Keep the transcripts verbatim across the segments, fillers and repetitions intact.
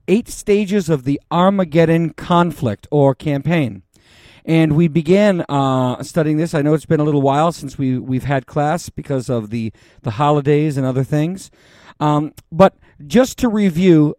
eight stages of the Armageddon conflict or campaign. And we began uh, studying this. I know it's been a little while since we, we've had class because of the, the holidays and other things. Um, but just to review,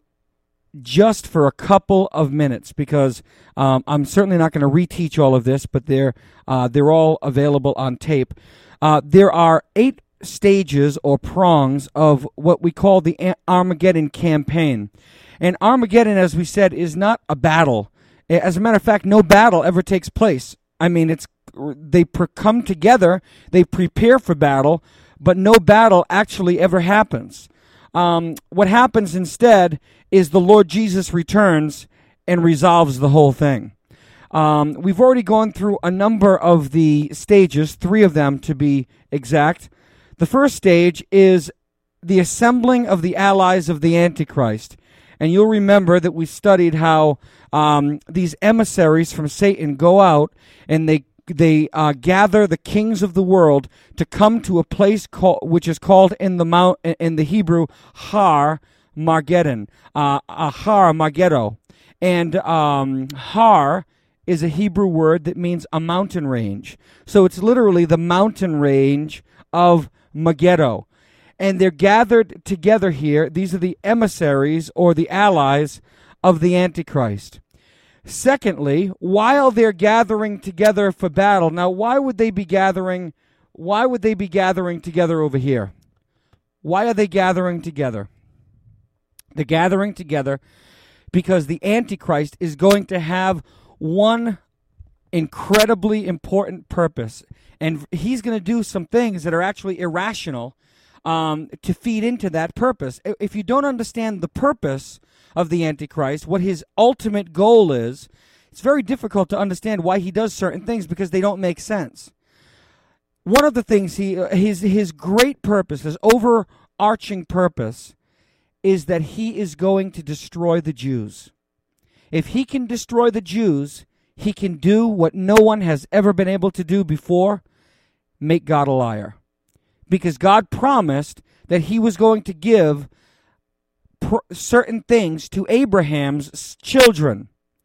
just for a couple of minutes, because um, I'm certainly not going to reteach all of this, but they're, uh, they're all available on tape. Uh, there are eight stages or prongs of what we call the Armageddon campaign. And Armageddon, as we said, is not a battle. As a matter of fact, no battle ever takes place. I mean, it's they pre- come together, they prepare for battle, but no battle actually ever happens. Um, what happens instead is the Lord Jesus returns and resolves the whole thing. Um, we've already gone through a number of the stages, three of them to be exact. The first stage is the assembling of the allies of the Antichrist. And you'll remember that we studied how um, these emissaries from Satan go out and they they uh, gather the kings of the world to come to a place called, which is called in the mount in the Hebrew Har Margeddon, uh, uh, Har Mageddo, and um, Har is a Hebrew word that means a mountain range. So it's literally the mountain range of Megiddo. And they're gathered together here. These are the emissaries or the allies of the Antichrist. Secondly, while they're gathering together for battle, now why would they be gathering, why would they be gathering together over here? Why are they gathering together? They're gathering together because the Antichrist is going to have one incredibly important purpose. And he's going to do some things that are actually irrational Um, to feed into that purpose. If you don't understand the purpose of the Antichrist, what his ultimate goal is, it's very difficult to understand why he does certain things because they don't make sense. One of the things, he his his great purpose, his overarching purpose, is that he is going to destroy the Jews. If he can destroy the Jews, he can do what no one has ever been able to do before, make God a liar. Because God promised that he was going to give pr- certain things to Abraham's children.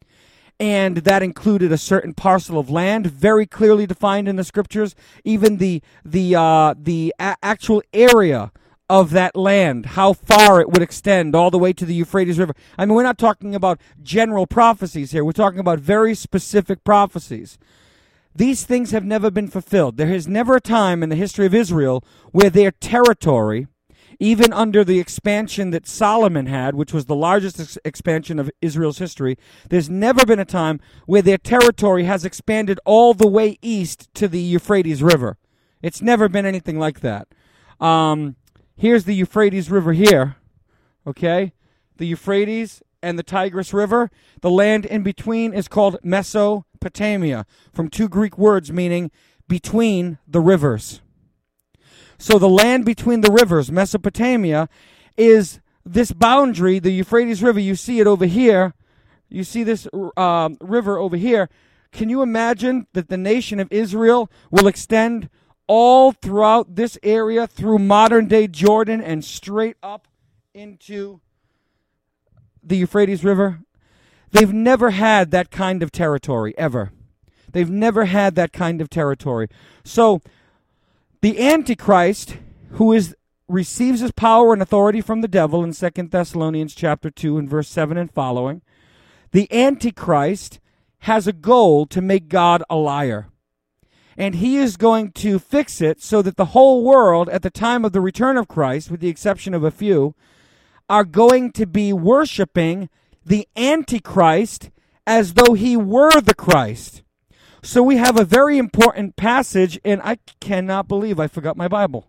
And that included a certain parcel of land, very clearly defined in the scriptures, even the the uh, the a- actual area of that land, how far it would extend all the way to the Euphrates River. I mean, we're not talking about general prophecies here. We're talking about very specific prophecies. These things have never been fulfilled. There is never a time in the history of Israel where their territory, even under the expansion that Solomon had, which was the largest ex- expansion of Israel's history, there's never been a time where their territory has expanded all the way east to the Euphrates River. It's never been anything like that. Um, here's the Euphrates River here, okay? The Euphrates and the Tigris River. The land in between is called Mesopotamia, from two Greek words meaning between the rivers. So the land between the rivers, Mesopotamia, is this boundary, the Euphrates River. You see it over here. You see this uh, river over here. Can you imagine that the nation of Israel will extend all throughout this area through modern-day Jordan and straight up into the Euphrates River? They've never had that kind of territory, ever. They've never had that kind of territory. So the Antichrist, who is receives his power and authority from the devil in Second Thessalonians chapter two and verse seven and following, the Antichrist has a goal to make God a liar. And he is going to fix it so that the whole world at the time of the return of Christ, with the exception of a few, are going to be worshiping the Antichrist as though he were the Christ. So we have a very important passage, and I cannot believe I forgot my Bible.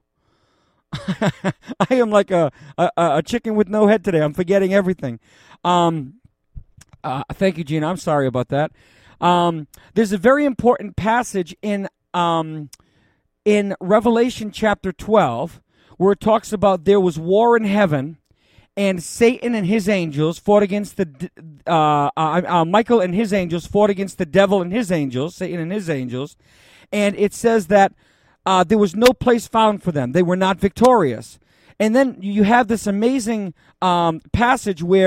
I am like a, a, a chicken with no head today. I'm forgetting everything. Um, uh, thank you, Gina. I'm sorry about that. Um, there's a very important passage in um, in Revelation chapter twelve where it talks about there was war in heaven, and Satan and his angels fought against the, uh, uh, uh, Michael and his angels fought against the devil and his angels, Satan and his angels. And it says that uh, there was no place found for them. They were not victorious. And then you have this amazing um, passage where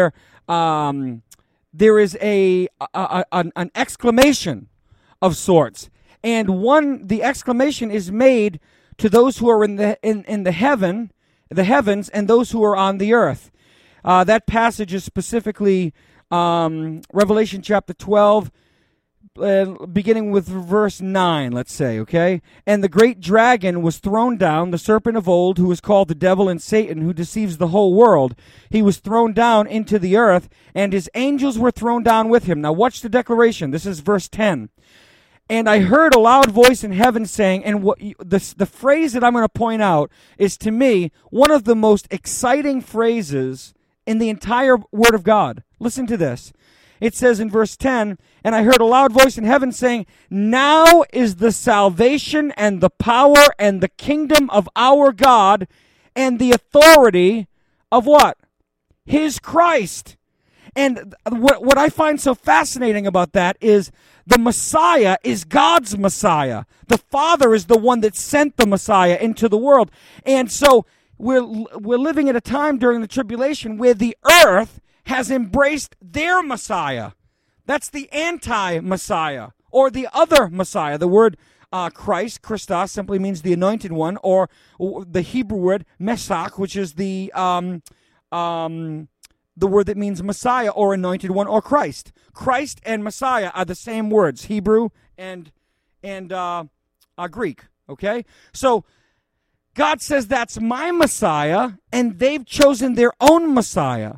um, there is a, a, a an, an exclamation of sorts, and one the exclamation is made to those who are in the in, in the heaven, the heavens, and those who are on the earth. Uh, that passage is specifically um, Revelation chapter twelve. Uh, beginning with verse nine, let's say, okay? And the great dragon was thrown down, the serpent of old, who is called the devil and Satan, who deceives the whole world. He was thrown down into the earth, and his angels were thrown down with him. Now watch the declaration. This is verse ten. And I heard a loud voice in heaven saying, and what the, the phrase that I'm going to point out is, to me, one of the most exciting phrases in the entire Word of God. Listen to this. It says in verse ten, and I heard a loud voice in heaven saying, now is the salvation and the power and the kingdom of our God and the authority of what? His Christ. And what, what I find so fascinating about that is the Messiah is God's Messiah. The Father is the one that sent the Messiah into the world. And so we're, we're living at a time during the tribulation where the earth has embraced their Messiah. That's the anti-Messiah, or the other Messiah. The word uh, Christ, Christos, simply means the anointed one, or, or the Hebrew word Meshach, which is the um, um, the word that means Messiah, or anointed one, or Christ. Christ and Messiah are the same words, Hebrew and and uh, uh, Greek. Okay, so God says that's my Messiah, and they've chosen their own Messiah.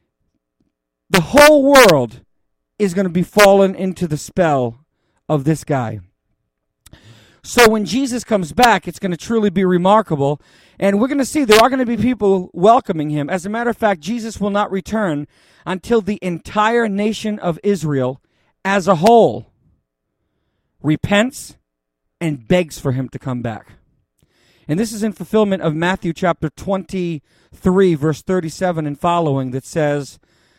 The whole world is going to be fallen into the spell of this guy. So when Jesus comes back, it's going to truly be remarkable. And we're going to see there are going to be people welcoming him. As a matter of fact, Jesus will not return until the entire nation of Israel as a whole repents and begs for him to come back. And this is in fulfillment of Matthew chapter twenty-three, verse thirty-seven and following, that says,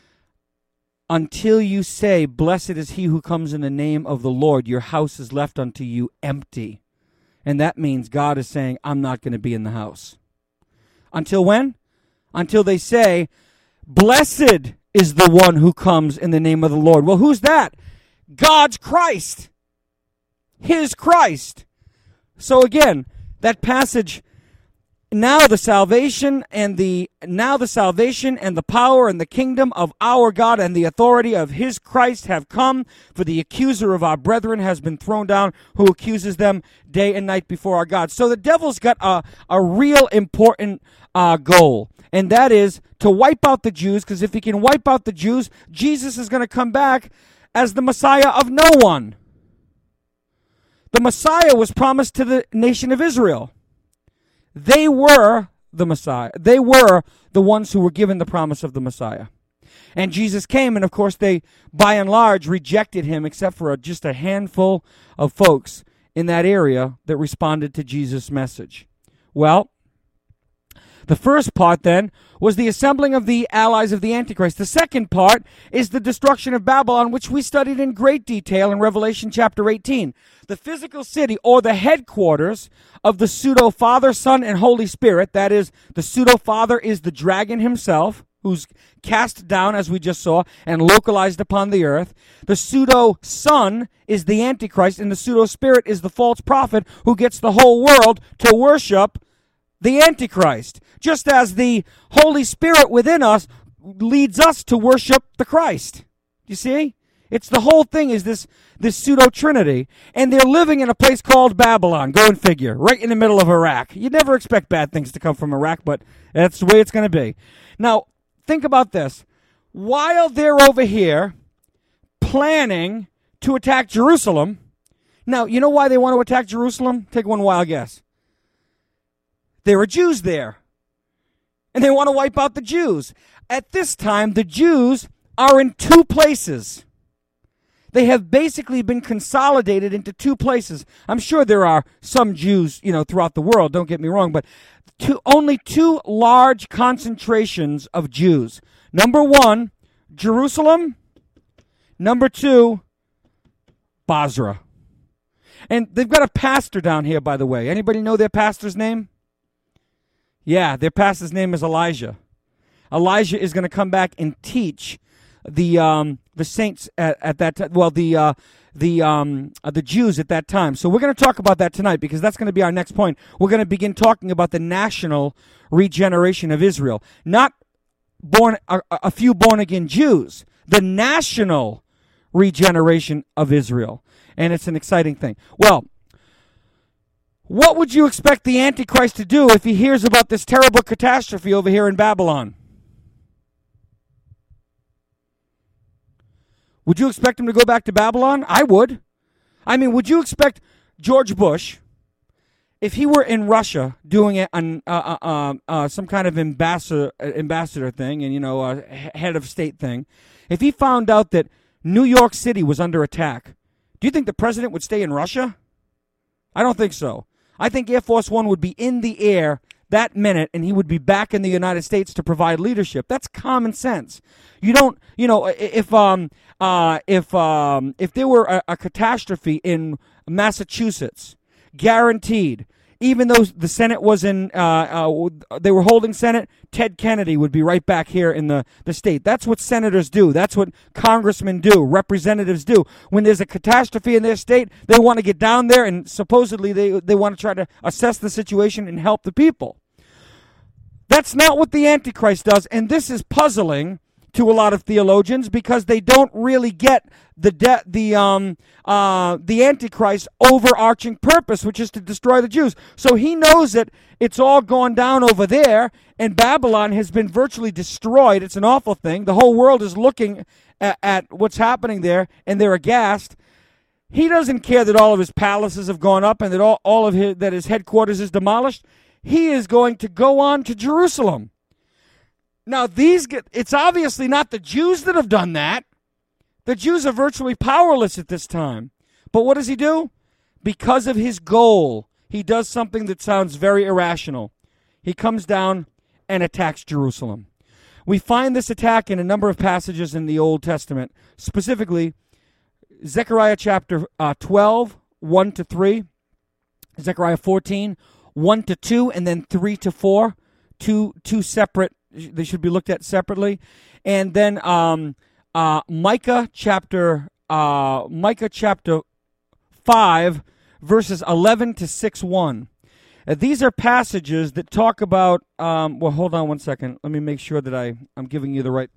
until you say, blessed is he who comes in the name of the Lord, your house is left unto you empty. And that means God is saying, I'm not going to be in the house. Until when? Until they say, blessed is the one who comes in the name of the Lord. Well, who's that? God's Christ. His Christ. So again, that passage, now the salvation and the now the salvation and the power and the kingdom of our God and the authority of his Christ have come, for the accuser of our brethren has been thrown down, who accuses them day and night before our God. So the devil's got a, a real important uh, goal, and that is to wipe out the Jews, because if he can wipe out the Jews, Jesus is going to come back as the Messiah of no one. The Messiah was promised to the nation of Israel. They were the Messiah. They were the ones who were given the promise of the Messiah. And Jesus came, and of course they, by and large, rejected him, except for a, just a handful of folks in that area that responded to Jesus' message. Well, the first part then was the assembling of the allies of the Antichrist. The second part is the destruction of Babylon, which we studied in great detail in Revelation chapter eighteen. The physical city, or the headquarters of the pseudo-Father, Son, and Holy Spirit. That is, the pseudo-Father is the dragon himself, who's cast down, as we just saw, and localized upon the earth. The pseudo-Son is the Antichrist, and the pseudo-Spirit is the false prophet who gets the whole world to worship the Antichrist, just as the Holy Spirit within us leads us to worship the Christ. You see? It's the whole thing is this, this pseudo-trinity, and they're living in a place called Babylon. Go and figure, right in the middle of Iraq. You never expect bad things to come from Iraq, but that's the way it's going to be. Now, think about this. While they're over here planning to attack Jerusalem, now, you know why they want to attack Jerusalem? Take one wild guess. There are Jews there, and they want to wipe out the Jews. At this time, the Jews are in two places. They have basically been consolidated into two places. I'm sure there are some Jews, you know, throughout the world, don't get me wrong, but two, only two large concentrations of Jews. Number one, Jerusalem. Number two, Basra. And they've got a pastor down here, by the way. Anybody know their pastor's name? Yeah, their pastor's name is Elijah. Elijah is going to come back and teach the um, the saints at, at that time. Well, the uh, the um, uh, the Jews at that time. So we're going to talk about that tonight because that's going to be our next point. We're going to begin talking about the national regeneration of Israel, not born a, a few born again Jews, the national regeneration of Israel, and it's an exciting thing. Well, what would you expect the Antichrist to do if he hears about this terrible catastrophe over here in Babylon? Would you expect him to go back to Babylon? I would. I mean, would you expect George Bush, if he were in Russia doing a, an, uh, uh, uh, uh, some kind of ambassador ambassador thing and, you know, a head of state thing, if he found out that New York City was under attack, do you think the president would stay in Russia? I don't think so. I think Air Force One would be in the air that minute, and he would be back in the United States to provide leadership. That's common sense. You don't, you know, if um uh if um if there were a, a catastrophe in Massachusetts, guaranteed, even though the Senate was in, uh, uh they were holding Senate, Ted Kennedy would be right back here in the the state. That's what senators do. That's what congressmen do. Representatives do. When there's a catastrophe in their state, they want to get down there and supposedly they they want to try to assess the situation and help the people. That's not what the Antichrist does, and this is puzzling to a lot of theologians because they don't really get the de- the um uh the Antichrist's overarching purpose, which is to destroy the Jews. So he knows that it's all gone down over there, and Babylon has been virtually destroyed. It's an awful thing. The whole world is looking at, at what's happening there, and they're aghast. He doesn't care that all of his palaces have gone up and that all, all of his that his headquarters is demolished. He is going to go on to Jerusalem. Now, these get, it's obviously not the Jews that have done that. The Jews are virtually powerless at this time. But what does he do? Because of his goal, he does something that sounds very irrational. He comes down and attacks Jerusalem. We find this attack in a number of passages in the Old Testament, specifically Zechariah chapter uh, twelve, one to three, Zechariah fourteen, one to two, and then three to four, two, two separate. They should be looked at separately. And then um, uh, Micah chapter uh, Micah chapter five, verses eleven to six one. Uh, these are passages that talk about. Um, well, hold on one second. Let me make sure that I I'm giving you the right.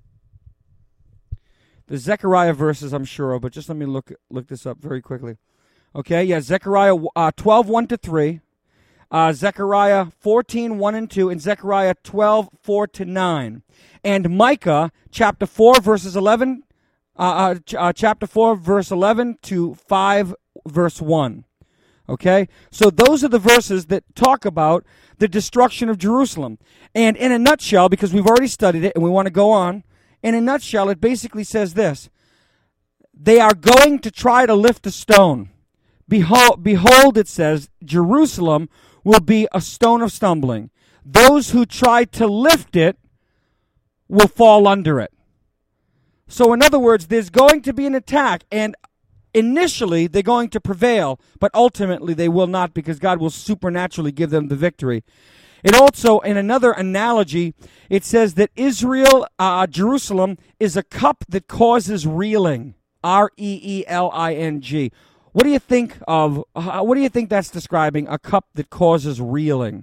The Zechariah verses I'm sure of, but just let me look look this up very quickly. Okay, yeah, Zechariah uh, twelve, one to three. Uh, Zechariah fourteen, one and two, and Zechariah twelve, four to nine. And Micah, chapter four, verses eleven, uh, uh, ch- uh, chapter four, verse eleven to five, verse one. Okay? So those are the verses that talk about the destruction of Jerusalem. And in a nutshell, because we've already studied it and we want to go on, in a nutshell, it basically says this. They are going to try to lift a stone. Behold, behold, it says, Jerusalem will be a stone of stumbling. Those who try to lift it will fall under it. So in other words, there's going to be an attack, and initially they're going to prevail, but ultimately they will not because God will supernaturally give them the victory. It also, in another analogy, it says that Israel, uh, Jerusalem, is a cup that causes reeling. R E E L I N G. What do you think of, uh, what do you think that's describing? A cup that causes reeling.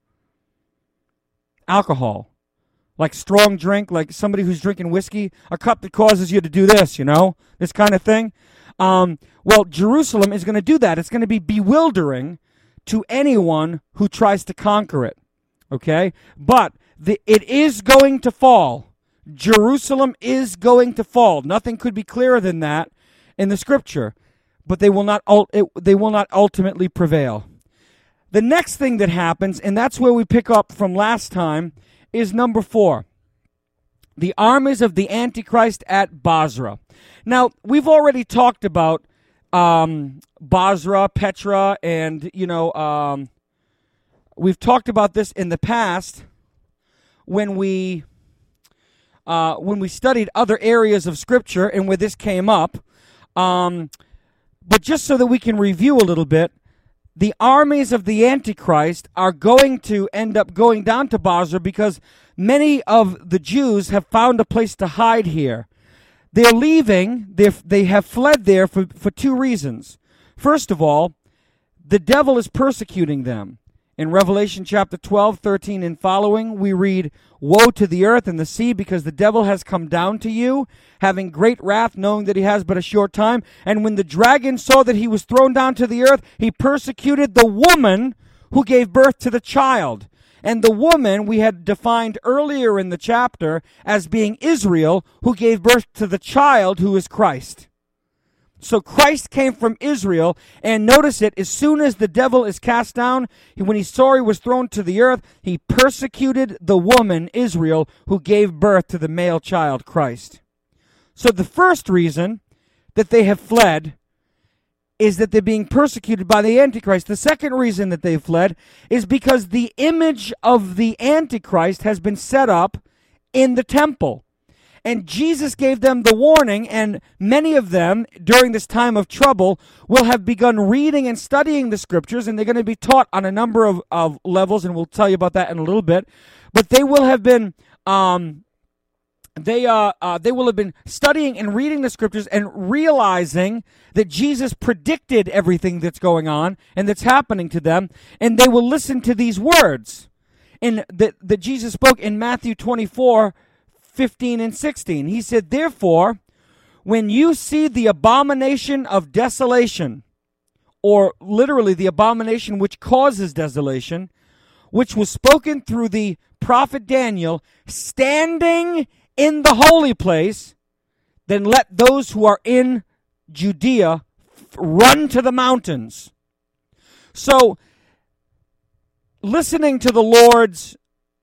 Alcohol. Like strong drink, like somebody who's drinking whiskey. A cup that causes you to do this, you know, this kind of thing. Um, well, Jerusalem is going to do that. It's going to be bewildering to anyone who tries to conquer it. Okay? But the, it is going to fall. Jerusalem is going to fall. Nothing could be clearer than that in the scripture. But they will not it, they will not ultimately prevail. The next thing that happens, and that's where we pick up from last time, is number four. The armies of the Antichrist at Basra. Now, we've already talked about um, Basra, Petra, and, you know, um, we've talked about this in the past when we uh, when we studied other areas of Scripture and where this came up. Um, but just so that we can review a little bit, the armies of the Antichrist are going to end up going down to Basra because many of the Jews have found a place to hide here. they're leaving, they're, they have fled there for, for two reasons. First of all, the devil is persecuting them. In Revelation chapter twelve, thirteen, and following, we read, "Woe to the earth and the sea, because the devil has come down to you, having great wrath, knowing that he has but a short time. And when the dragon saw that he was thrown down to the earth, he persecuted the woman who gave birth to the child." And the woman we had defined earlier in the chapter as being Israel, who gave birth to the child who is Christ. So Christ came from Israel, and notice it, as soon as the devil is cast down, when he saw he was thrown to the earth, he persecuted the woman, Israel, who gave birth to the male child, Christ. So the first reason that they have fled is that they're being persecuted by the Antichrist. The second reason that they fled is because the image of the Antichrist has been set up in the temple. And Jesus gave them the warning, and many of them, during this time of trouble, will have begun reading and studying the Scriptures, and they're going to be taught on a number of, of levels, and we'll tell you about that in a little bit. But they will have been, um, they uh, uh, they will have been studying and reading the Scriptures and realizing that Jesus predicted everything that's going on and that's happening to them, and they will listen to these words in that that Jesus spoke in Matthew twenty-four. fifteen and sixteen. He said, "Therefore, when you see the abomination of desolation," or literally the abomination which causes desolation, which was spoken through the prophet Daniel, standing in the holy place, then let those who are in Judea run to the mountains. So, listening to the Lord's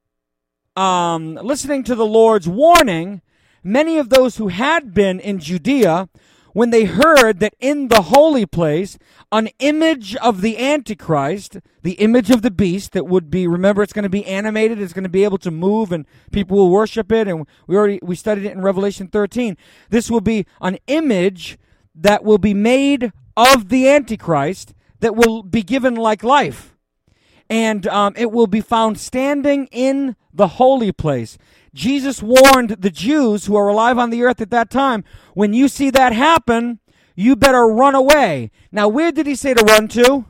Um, listening to the Lord's warning, many of those who had been in Judea, when they heard that in the holy place, an image of the Antichrist, the image of the beast that would be, remember, it's going to be animated, it's going to be able to move, and people will worship it, and we already, we studied it in Revelation thirteen. This will be an image that will be made of the Antichrist that will be given like life. And um, it will be found standing in the holy place. Jesus warned the Jews who are alive on the earth at that time, when you see that happen, you better run away. Now, where did he say to run to?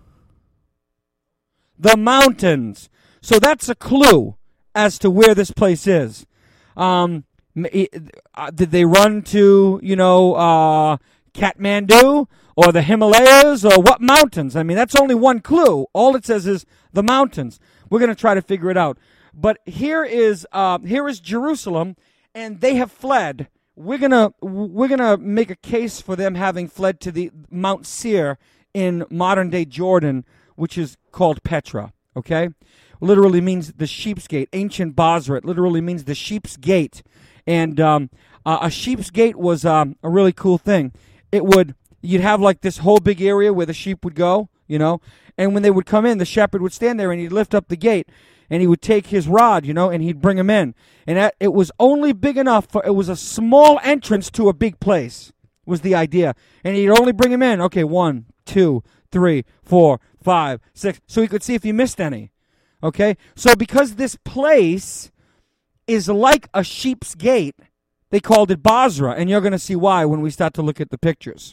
The mountains. So that's a clue as to where this place is. Um, did they run to, you know, uh, Kathmandu or the Himalayas or what mountains? I mean, that's only one clue. All it says is the mountains. We're going to try to figure it out. But here is uh, here is Jerusalem, and they have fled. We're gonna we're gonna make a case for them having fled to the Mount Seir in modern day Jordan, which is called Petra. Okay, literally means the sheep's gate. Ancient Basra. It literally means the sheep's gate, and um, uh, a sheep's gate was um, a really cool thing. It would you'd have like this whole big area where the sheep would go, you know, and when they would come in, the shepherd would stand there and he'd lift up the gate. And he would take his rod, you know, and he'd bring him in. And that, it was only big enough for, it was a small entrance to a big place, was the idea. And he'd only bring him in, okay, one, two, three, four, five, six, so he could see if he missed any. Okay? So because this place is like a sheep's gate, they called it Basra. And you're going to see why when we start to look at the pictures.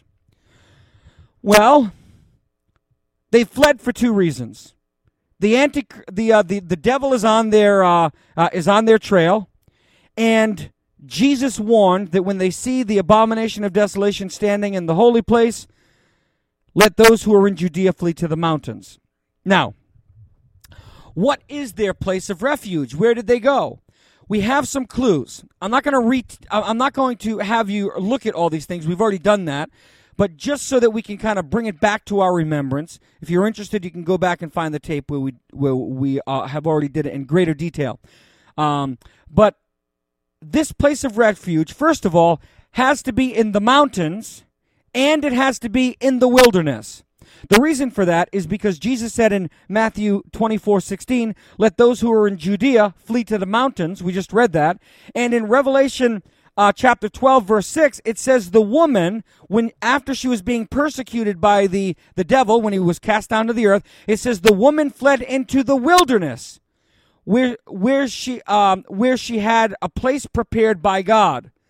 Well, they fled for two reasons. The anti the uh, the the devil is on their uh, uh, is on their trail, and Jesus warned that when they see the abomination of desolation standing in the holy place, let those who are in Judea flee to the mountains. Now, what is their place of refuge? Where did they go? We have some clues. I'm not going to re- I'm not going to have you look at all these things. We've already done that. But just so that we can kind of bring it back to our remembrance, if you're interested, you can go back and find the tape where we where we uh, have already did it in greater detail. Um, but this place of refuge, first of all, has to be in the mountains, and it has to be in the wilderness. The reason for that is because Jesus said in Matthew twenty-four sixteen, "Let those who are in Judea flee to the mountains." We just read that. And in Revelation Uh, chapter twelve, verse six, it says the woman, when after she was being persecuted by the, the devil, when he was cast down to the earth, it says the woman fled into the wilderness, where where she um, where she had a place prepared by God.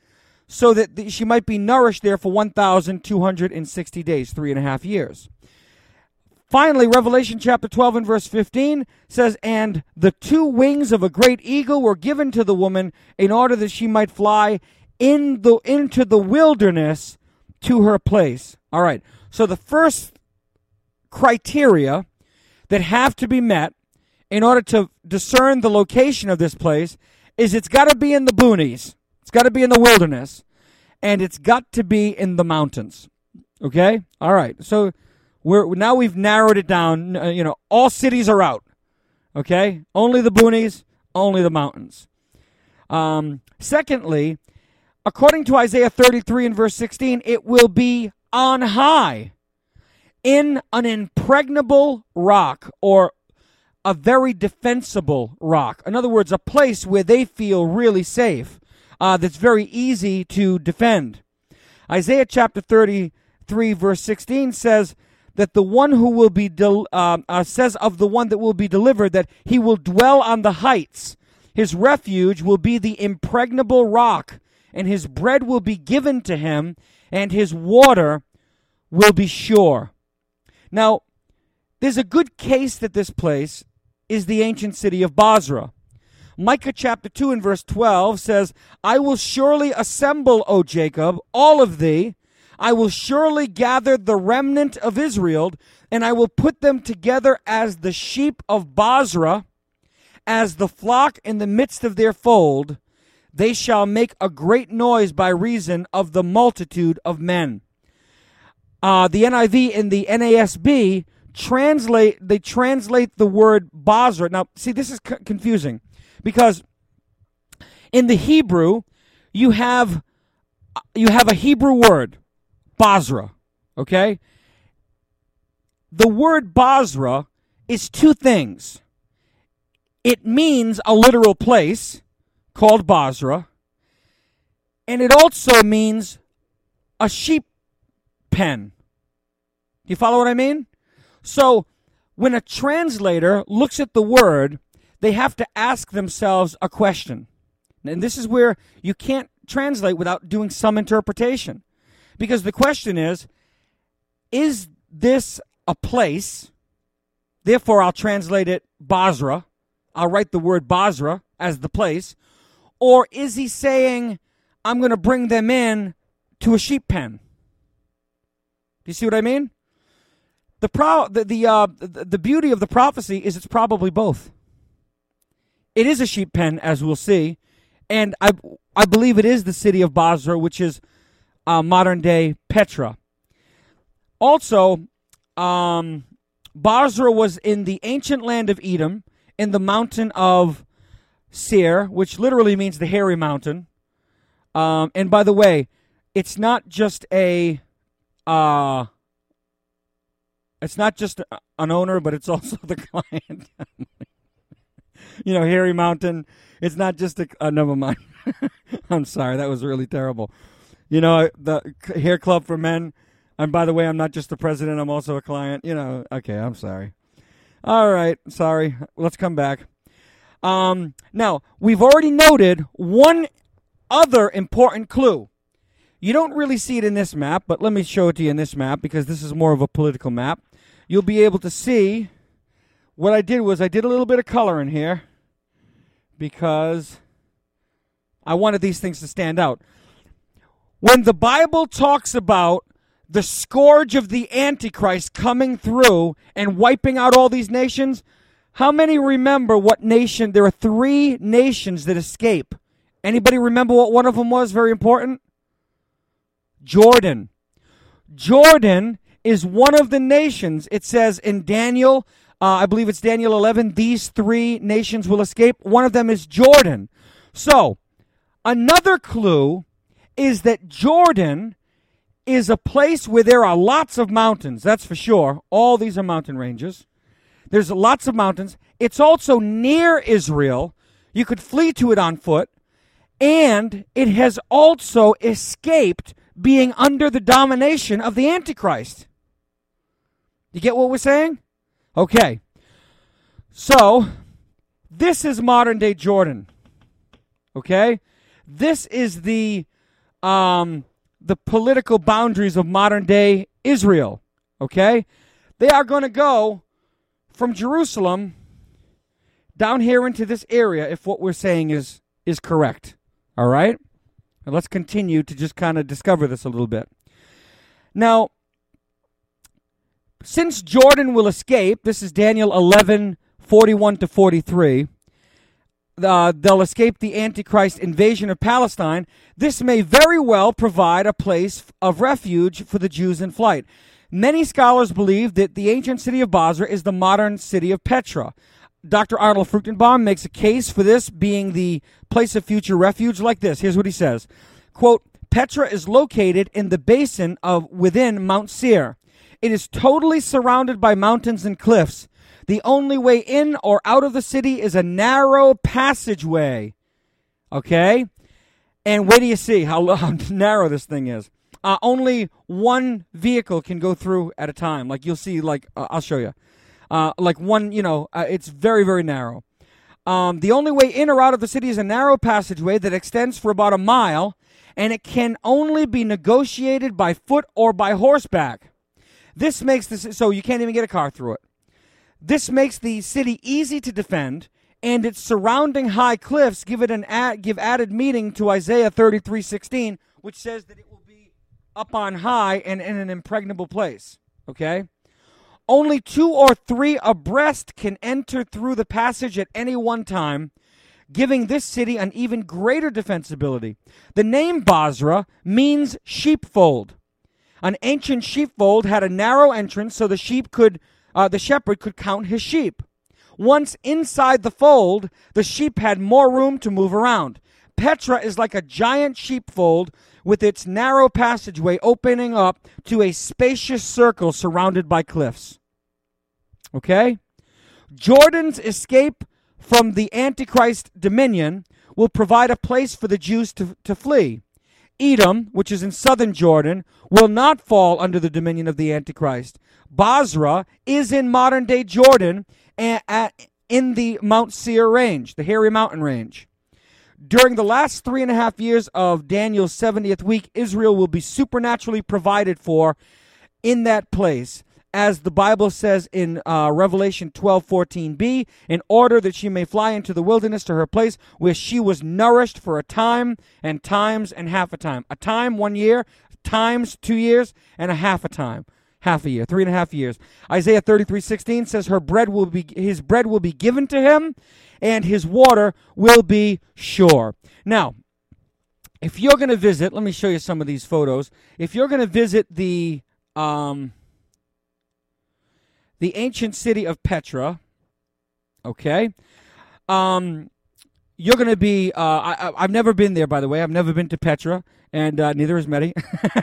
so that the, she might be nourished there for one thousand two hundred sixty days, three and a half years. Finally, Revelation chapter twelve and verse fifteen says, "And the two wings of a great eagle were given to the woman in order that she might fly in the into the wilderness to her place." All right, so the first criteria that have to be met in order to discern the location of this place is it's got to be in the boonies. It's got to be in the wilderness, and it's got to be in the mountains. Okay? All right. So we're now we've narrowed it down. Uh, you know, all cities are out. Okay? Only the boonies, only the mountains. Um, secondly, according to Isaiah thirty-three and verse sixteen, it will be on high in an impregnable rock, or a very defensible rock. In other words, a place where they feel really safe. Uh, that's very easy to defend. Isaiah chapter thirty-three verse sixteen says that the one who will be del- uh, uh, says of the one that will be delivered that he will dwell on the heights. His refuge will be the impregnable rock, and his bread will be given to him, and his water will be sure. Now, there's a good case that this place is the ancient city of Bozrah. Micah chapter two and verse twelve says, "I will surely assemble, O Jacob, all of thee. I will surely gather the remnant of Israel, and I will put them together as the sheep of Bozrah, as the flock in the midst of their fold. They shall make a great noise by reason of the multitude of men." Uh, the N I V and the N A S B translate, they translate the word Bozrah. Now, see, this is c- confusing. Because in the Hebrew, you have you have a Hebrew word, Bozrah, okay? The word Bozrah is two things. It means a literal place called Bozrah, and it also means a sheep pen. Do you follow what I mean? So when a translator looks at the word, they have to ask themselves a question. And this is where you can't translate without doing some interpretation. Because the question is, is this a place? Therefore, I'll translate it Bozrah. I'll write the word Bozrah as the place. Or is he saying, I'm going to bring them in to a sheep pen? Do you see what I mean? The, pro- the, the, uh, the, the beauty of the prophecy is it's probably both. It is a sheep pen, as we'll see, and I I believe it is the city of Bozrah, which is uh, modern-day Petra. Also, um, Bozrah was in the ancient land of Edom, in the mountain of Seir, which literally means the hairy mountain. Um, and by the way, it's not just a uh, it's not just an owner, but it's also the client. You know, hairy mountain. It's not just a... Uh, never mind. I'm sorry. That was really terrible. You know, the hair club for men. And by the way, I'm not just the president. I'm also a client. You know, okay, I'm sorry. All right. Sorry. Let's come back. Um, now, we've already noted one other important clue. You don't really see it in this map, but let me show it to you in this map because this is more of a political map. You'll be able to see... What I did was I did a little bit of color in here because I wanted these things to stand out. When the Bible talks about the scourge of the Antichrist coming through and wiping out all these nations, how many remember what nation? There are three nations that escape. Anybody remember what one of them was? Very important. Jordan. Jordan is one of the nations. It says in Daniel... Uh, I believe it's Daniel eleven. These three nations will escape. One of them is Jordan. So, another clue is that Jordan is a place where there are lots of mountains. That's for sure. All these are mountain ranges. There's lots of mountains. It's also near Israel. You could flee to it on foot. And it has also escaped being under the domination of the Antichrist. You get what we're saying? Okay, so this is modern-day Jordan, okay? This is the um, the political boundaries of modern-day Israel, okay? They are going to go from Jerusalem down here into this area if what we're saying is, is correct, all right? And let's continue to just kind of discover this a little bit. Now, since Jordan will escape, this is Daniel eleven, forty-one to forty-three, uh, they'll escape the Antichrist invasion of Palestine. This may very well provide a place of refuge for the Jews in flight. Many scholars believe that the ancient city of Basra is the modern city of Petra. Doctor Arnold Fruchtenbaum makes a case for this being the place of future refuge like this. Here's what he says. Quote, Petra is located in the basin of within Mount Seir. It is totally surrounded by mountains and cliffs. The only way in or out of the city is a narrow passageway. Okay? And wait till you see how, how narrow this thing is. Uh, only one vehicle can go through at a time. Like you'll see, like, uh, I'll show you. Uh, like one, you know, uh, it's very, very narrow. Um, the only way in or out of the city is a narrow passageway that extends for about a mile, and it can only be negotiated by foot or by horseback. This makes this, so you can't even get a car through it. This makes the city easy to defend, and its surrounding high cliffs give it an ad, give added meaning to Isaiah thirty-three sixteen, which says that it will be up on high and in an impregnable place. Okay? Only two or three abreast can enter through the passage at any one time, giving this city an even greater defensibility. The name Basra means sheepfold. An ancient sheepfold had a narrow entrance so the sheep could, uh, the shepherd could count his sheep. Once inside the fold, the sheep had more room to move around. Petra is like a giant sheepfold with its narrow passageway opening up to a spacious circle surrounded by cliffs. Okay? Jordan's escape from the Antichrist dominion will provide a place for the Jews to, to flee. Edom, which is in southern Jordan, will not fall under the dominion of the Antichrist. Basra is in modern-day Jordan and, uh, in the Mount Seir range, the hairy mountain range. During the last three and a half years of Daniel's seventieth week, Israel will be supernaturally provided for in that place, as the Bible says in uh, Revelation twelve fourteen b, in order that she may fly into the wilderness to her place where she was nourished for a time and times and half a time. A time, one year, times, two years, and a half a time. Half a year, three and a half years. Isaiah thirty-three sixteen says her bread will be, his bread will be given to him, and his water will be sure. Now, if you're going to visit, let me show you some of these photos. If you're going to visit the um, the ancient city of Petra, okay, um, you're going to be, uh, I, I've never been there, by the way. I've never been to Petra, and uh, neither has Mehdi.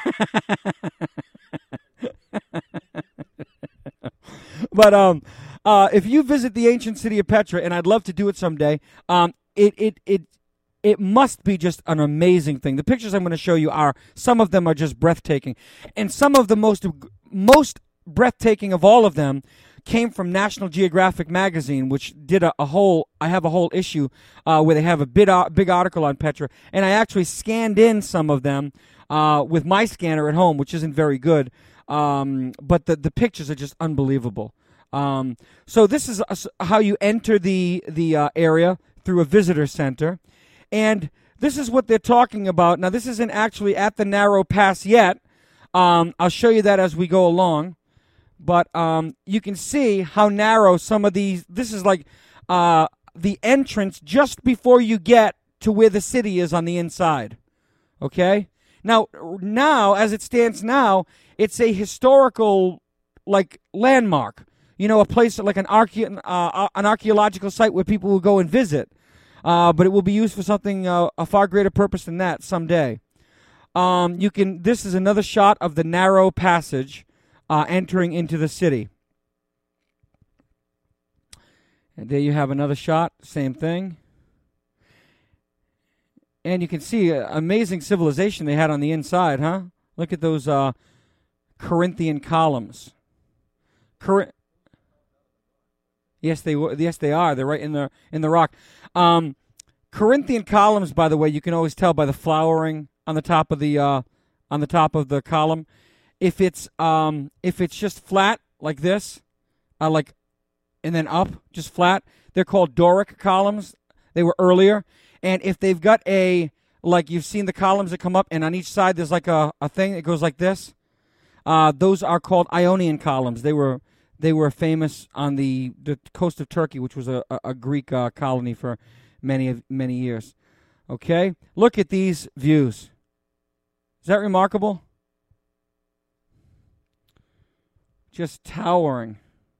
But um, uh, if you visit the ancient city of Petra, and I'd love to do it someday, um, it it it it must be just an amazing thing. The pictures I'm going to show you are, some of them are just breathtaking, and some of the most most breathtaking of all of them came from National Geographic magazine, which did a, a whole, I have a whole issue uh, where they have a big, uh, big article on Petra, and I actually scanned in some of them uh, with my scanner at home, which isn't very good, um, but the, the pictures are just unbelievable. Um, so this is a, how you enter the, the uh, area through a visitor center, and this is what they're talking about. Now, this isn't actually at the narrow pass yet. Um, I'll show you that as we go along. But um, you can see how narrow some of these, this is like uh, the entrance just before you get to where the city is on the inside. Okay? Now, now, as it stands now, it's a historical, like, landmark. You know, a place like an, archae- uh, an archaeological site where people will go and visit. Uh, but it will be used for something, uh, a far greater purpose than that someday. Um, you can, this is another shot of the narrow passage Uh, entering into the city. And there you have another shot, same thing. And you can see uh, amazing civilization they had on the inside, huh? Look at those uh, Corinthian columns. Cor- yes, they were. Yes, they are. They're right in the in the rock. Um, Corinthian columns, by the way, you can always tell by the flowering on the top of the uh, on the top of the column. If it's um, if it's just flat like this, uh, like and then up, just flat, they're called Doric columns. They were earlier, and if they've got a like you've seen the columns that come up, and on each side there's like a, a thing that goes like this. Uh, those are called Ionian columns. They were they were famous on the, the coast of Turkey, which was a, a, a Greek uh, colony for many of many years. Okay, look at these views. Is that remarkable? Just towering.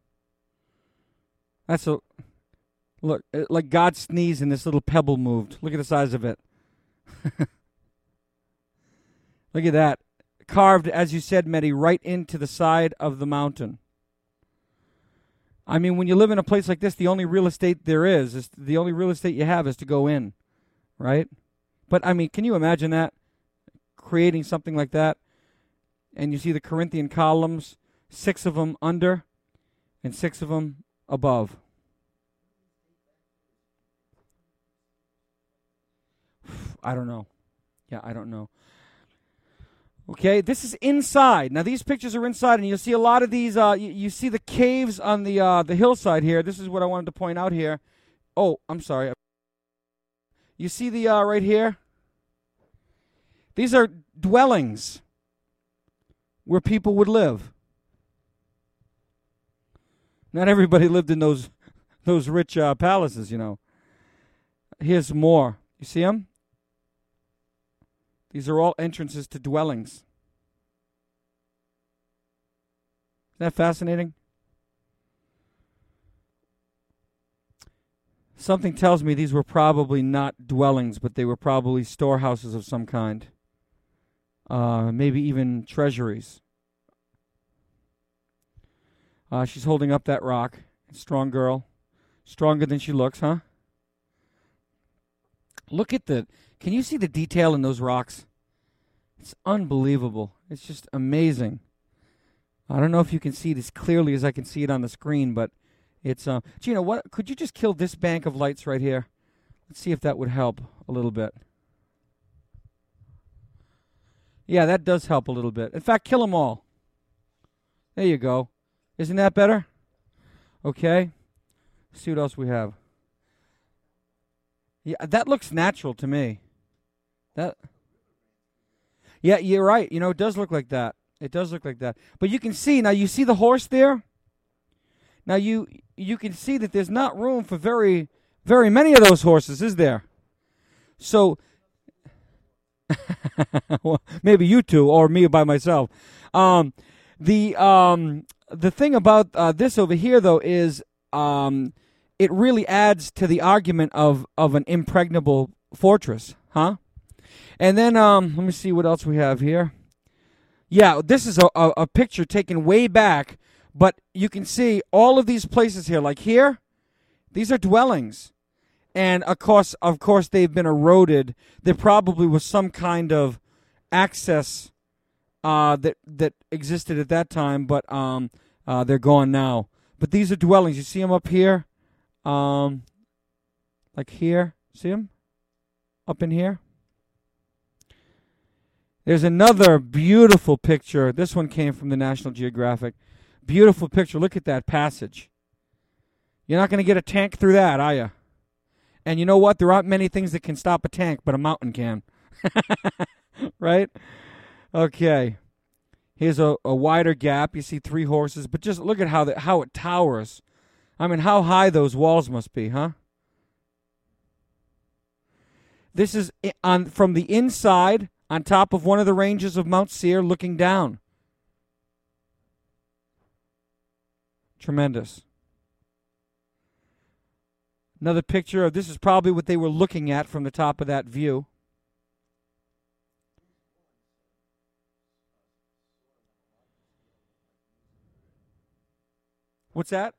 That's a look like God sneezed and this little pebble moved. Look at the size of it. Look at that. Carved, as you said, Mehdi, right into the side of the mountain. I mean, when you live in a place like this, the only real estate there is, is the only real estate you have is to go in, right? But, I mean, can you imagine that? Creating something like that. And you see the Corinthian columns, six of them under and six of them above. I don't know. Yeah, I don't know. Okay, this is inside. Now, these pictures are inside, and you'll see a lot of these. Uh, you, you see the caves on the uh, the hillside here. This is what I wanted to point out here. Oh, I'm sorry. You see the uh, right here? These are dwellings where people would live. Not everybody lived in those those rich uh, palaces, you know. Here's more. You see them? These are all entrances to dwellings. Isn't that fascinating? Something tells me these were probably not dwellings, but they were probably storehouses of some kind. Uh, maybe even treasuries. Uh, she's holding up that rock. Strong girl. Stronger than she looks, huh? Look at the... Can you see the detail in those rocks? It's unbelievable. It's just amazing. I don't know if you can see it as clearly as I can see it on the screen, but it's... Uh, Gina, what, could you just kill this bank of lights right here? Let's see if that would help a little bit. Yeah, that does help a little bit. In fact, kill them all. There you go. Isn't that better? Okay. Let's see what else we have. Yeah, that looks natural to me. That. Yeah, you're right. You know, it does look like that. It does look like that. But you can see, now you see the horse there? Now you you can see that there's not room for very, very many of those horses, is there? So, well, maybe you two or me by myself. Um, the um, the thing about uh, this over here, though, is um, it really adds to the argument of, of an impregnable fortress, huh? And then, um, let me see what else we have here. Yeah, this is a, a, a picture taken way back, but you can see all of these places here, like here, these are dwellings. And, of course, of course, they've been eroded. There probably was some kind of access uh, that that existed at that time, but um, uh, they're gone now. But these are dwellings. You see them up here? Um, like here. See them? Up in here? There's another beautiful picture. This one came from the National Geographic. Beautiful picture. Look at that passage. You're not going to get a tank through that, are you? And you know what? There aren't many things that can stop a tank, but a mountain can. Right? Okay. Here's a, a wider gap. You see three horses, but just look at how the, how it towers. I mean, how high those walls must be, huh? This is on from the inside, on top of one of the ranges of Mount Seir, looking down. Tremendous. Another picture of this is probably what they were looking at from the top of that view. What's that?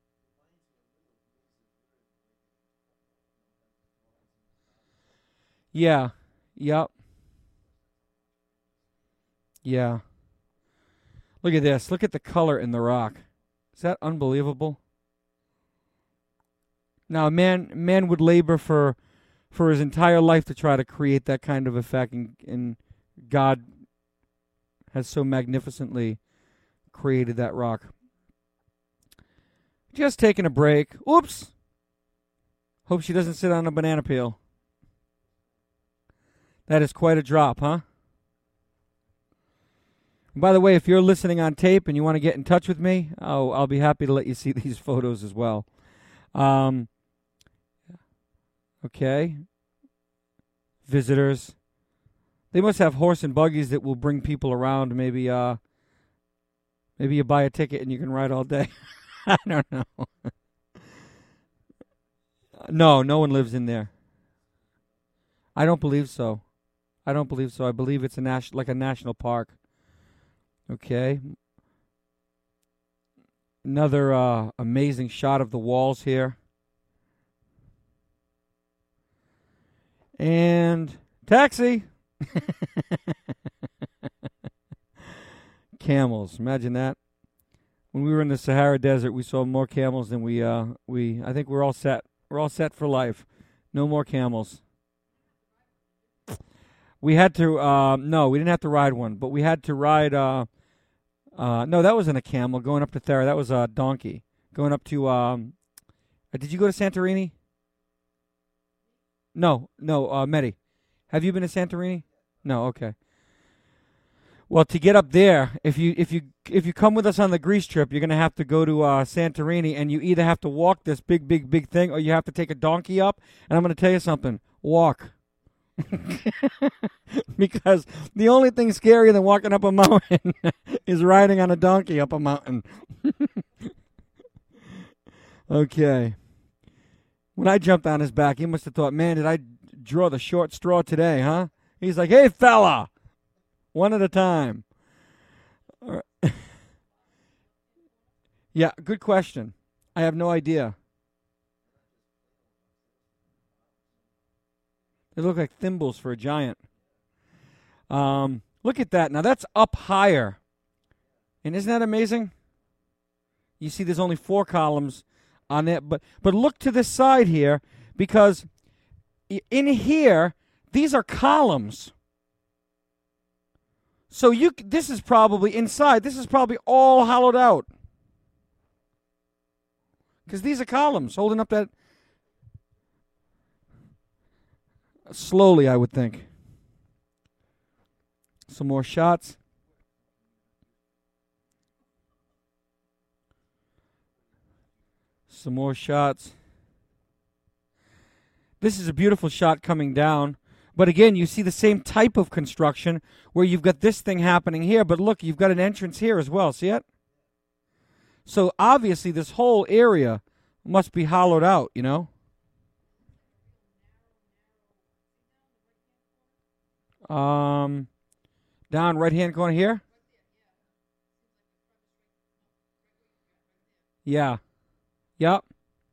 Yeah. Yep. Yeah. Look at this. Look at the color in the rock. Is that unbelievable? Now, man, man would labor for for his entire life to try to create that kind of effect, and, and God has so magnificently created that rock. Just taking a break. Oops. Hope she doesn't sit on a banana peel. That is quite a drop, huh? And by the way, if you're listening on tape and you want to get in touch with me, oh, I'll be happy to let you see these photos as well. Um, okay. Visitors. They must have horse and buggies that will bring people around. Maybe, uh, maybe you buy a ticket and you can ride all day. I don't know. No, no one lives in there. I don't believe so. I don't believe so. I believe it's a nas- like a national park. Okay. Another uh, amazing shot of the walls here. And taxi. Camels. Imagine that. When we were in the Sahara Desert, we saw more camels than we, uh, we, I think we're all set. We're all set for life. No more camels. We had to, uh, no, we didn't have to ride one, but we had to ride, uh, uh, no, that wasn't a camel going up to Thera. That was a donkey going up to, um, uh, did you go to Santorini? No, no, uh, Medi. Have you been to Santorini? No, okay. Well, to get up there, if you if you if you come with us on the Greece trip, you're gonna have to go to uh, Santorini, and you either have to walk this big, big, big thing, or you have to take a donkey up. And I'm gonna tell you something: walk, because the only thing scarier than walking up a mountain is riding on a donkey up a mountain. Okay. When I jumped on his back, he must have thought, "Man, did I draw the short straw today, huh?" He's like, "Hey, fella." One at a time. All right. Yeah, good question. I have no idea. They look like thimbles for a giant. Um, look at that. Now, that's up higher. And isn't that amazing? You see there's only four columns on it. But, but look to this side here, because in here, these are columns. So you, this is probably inside. This is probably all hollowed out, because these are columns holding up that. Slowly, I would think. Some more shots. Some more shots. This is a beautiful shot coming down. But again, you see the same type of construction where you've got this thing happening here. But look, you've got an entrance here as well. See it? So obviously this whole area must be hollowed out, you know? Um, down right-hand corner here? Yeah. Yep.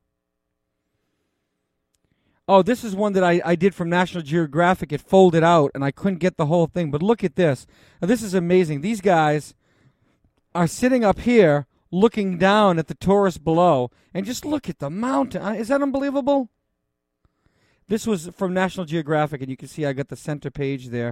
Oh, this is one that I, I did from National Geographic. It folded out, and I couldn't get the whole thing. But look at this. Now, this is amazing. These guys are sitting up here looking down at the tourists below. And just look at the mountain. Is that unbelievable? This was from National Geographic, and you can see I got the center page there.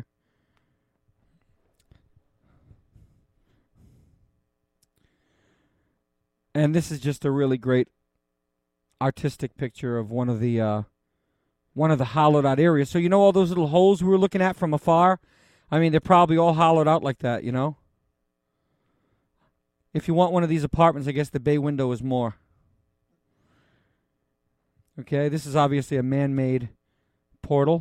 And this is just a really great artistic picture of one of the uh, one of the hollowed out areas. So you know all those little holes we were looking at from afar? I mean, they're probably all hollowed out like that, you know? If you want one of these apartments, I guess the bay window is more. Okay, this is obviously a man-made portal.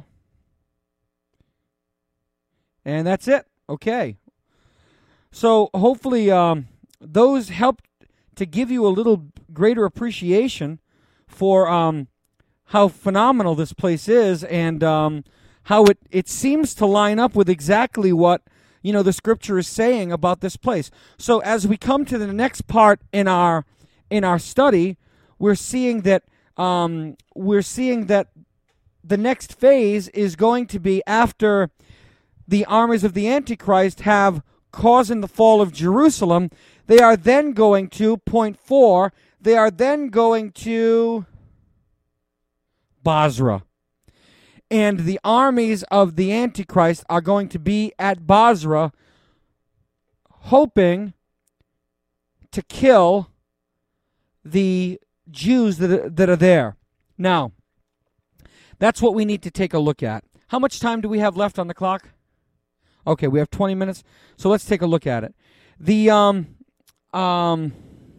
And that's it. Okay. So hopefully um, those helped to give you a little greater appreciation for um, how phenomenal this place is, and um, how it, it seems to line up with exactly what, you know, the scripture is saying about this place. So as we come to the next part in our in our study, we're seeing that um, we're seeing that the next phase is going to be after the armies of the Antichrist have caused the fall of Jerusalem. They are then going to, point four, they are then going to Basra. And the armies of the Antichrist are going to be at Basra, hoping to kill the Jews that are, that are there. Now, that's what we need to take a look at. How much time do we have left on the clock? Okay, we have twenty minutes, so let's take a look at it. The, um, um,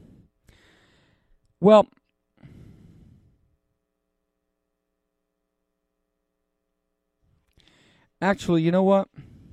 well, actually, you know what?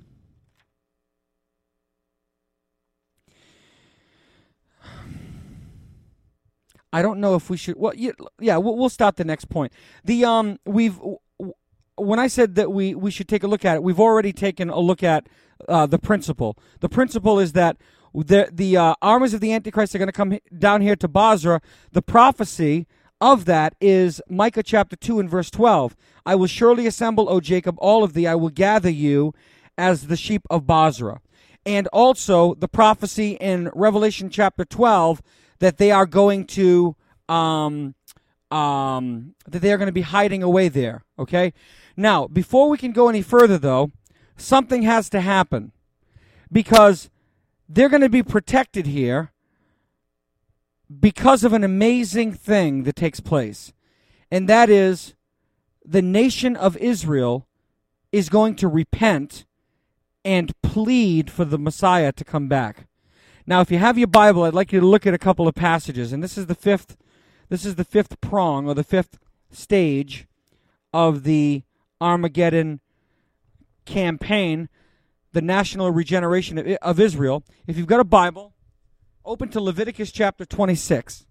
I don't know if we should. Well, yeah, yeah we'll, we'll start the next point. The um, we've when I said that we we should take a look at it, we've already taken a look at uh, the principle. The principle is that the the uh, armies of the Antichrist are going to come down here to Basra. The prophecy of that is Micah chapter two and verse twelve. I will surely assemble, O Jacob, all of thee. I will gather you as the sheep of Basra. And also the prophecy in Revelation chapter twelve that they are going to um, um, that they are going to be hiding away there. Okay. Now, before we can go any further, though, something has to happen, because they're going to be protected here because of an amazing thing that takes place, and that is the nation of Israel is going to repent and plead for the Messiah to come back. Now, if you have your Bible, I'd like you to look at a couple of passages, and this is the fifth, this is the fifth prong, or the fifth stage of the Armageddon campaign, the national regeneration of, of Israel. If you've got a Bible, open to Leviticus chapter twenty-six.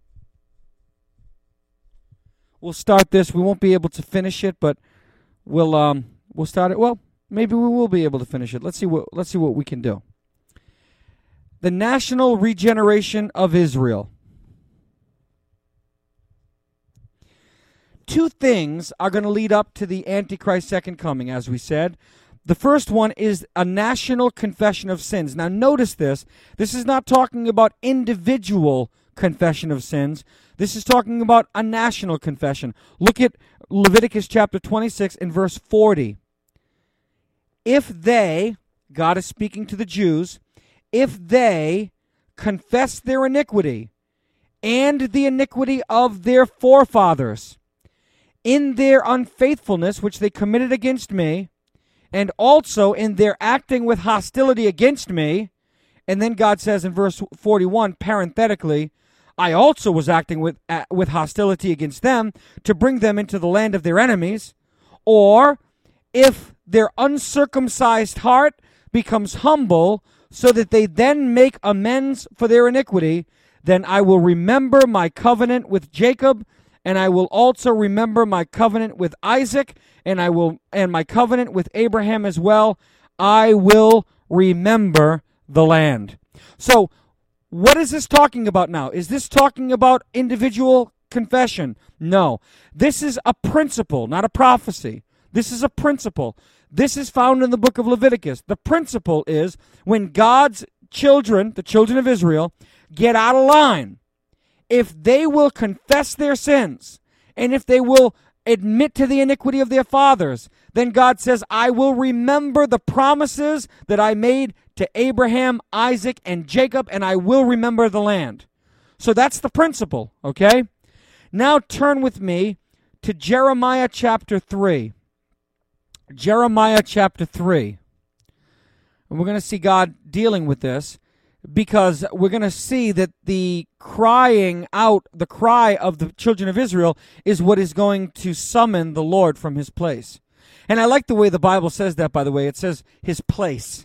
We'll start this. We won't be able to finish it, but we'll um we'll start it. Well, maybe we will be able to finish it. Let's see what let's see what we can do. The national regeneration of Israel. Two things are going to lead up to the Antichrist's second coming, as we said. The first one is a national confession of sins. Now, notice this. This is not talking about individual confession of sins. This is talking about a national confession. Look at Leviticus chapter twenty-six and verse forty. If they, God is speaking to the Jews, if they confess their iniquity and the iniquity of their forefathers in their unfaithfulness which they committed against me, and also in their acting with hostility against me, and then God says in verse forty-one, parenthetically, I also was acting with uh, with hostility against them to bring them into the land of their enemies, or if their uncircumcised heart becomes humble, so that they then make amends for their iniquity, then I will remember my covenant with Jacob, and I will also remember my covenant with Isaac, and I will and my covenant with Abraham as well. I will remember the land. So, what is this talking about now? Is this talking about individual confession? No. This is a principle, not a prophecy. This is a principle. This is found in the book of Leviticus. The principle is when God's children, the children of Israel, get out of line, if they will confess their sins, and if they will admit to the iniquity of their fathers, then God says, I will remember the promises that I made to Abraham, Isaac, and Jacob, and I will remember the land. So that's the principle, okay? Now turn with me to Jeremiah chapter three. Jeremiah chapter three. And we're going to see God dealing with this, because we're going to see that the crying out, the cry of the children of Israel is what is going to summon the Lord from his place. And I like the way the Bible says that, by the way. It says his place.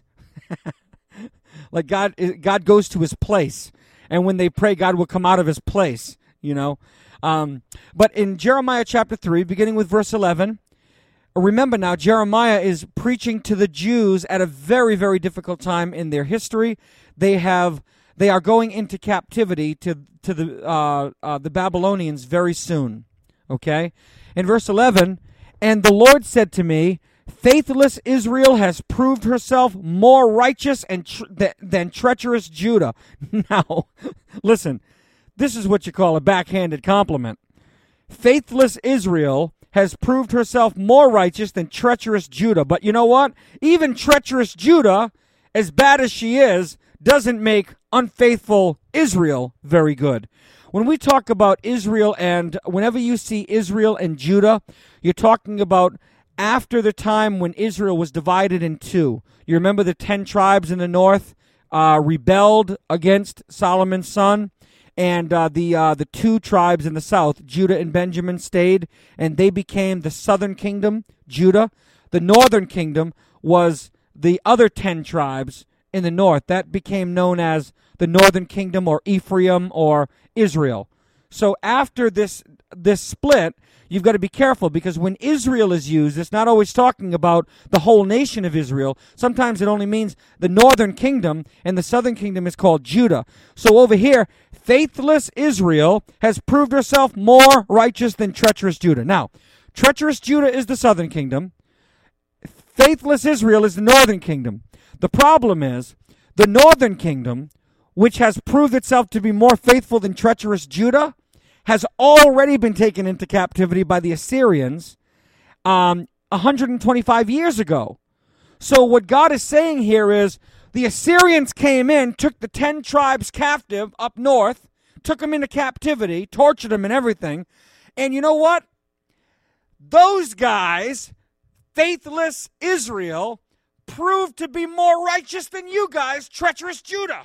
Like God, God goes to his place. And when they pray, God will come out of his place, you know. Um, but in Jeremiah chapter three, beginning with verse eleven, remember now, Jeremiah is preaching to the Jews at a very, very difficult time in their history. They have, they are going into captivity to to the uh, uh, the Babylonians very soon. Okay, in verse eleven, and the Lord said to me, faithless Israel has proved herself more righteous and tr- th- than treacherous Judah. Now, listen, this is what you call a backhanded compliment. Faithless Israel has proved herself more righteous than treacherous Judah. But you know what? Even treacherous Judah, as bad as she is, doesn't make unfaithful Israel very good. When we talk about Israel, and whenever you see Israel and Judah, you're talking about after the time when Israel was divided in two. You remember the ten tribes in the north uh, rebelled against Solomon's son, and uh, the uh, the two tribes in the south, Judah and Benjamin, stayed, and they became the southern kingdom, Judah. The northern kingdom was the other ten tribes in the north. That became known as the northern kingdom, or Ephraim, or Israel. So after this this split, you've got to be careful, because when Israel is used, it's not always talking about the whole nation of Israel. Sometimes it only means the northern kingdom, and the southern kingdom is called Judah. So over here, faithless Israel has proved herself more righteous than treacherous Judah. Now, treacherous Judah is the southern kingdom. Faithless Israel is the northern kingdom. The problem is, the northern kingdom, which has proved itself to be more faithful than treacherous Judah, has already been taken into captivity by the Assyrians um, one hundred twenty-five years ago. So what God is saying here is, the Assyrians came in, took the ten tribes captive up north, took them into captivity, tortured them and everything. And you know what? Those guys, faithless Israel, proved to be more righteous than you guys, treacherous Judah.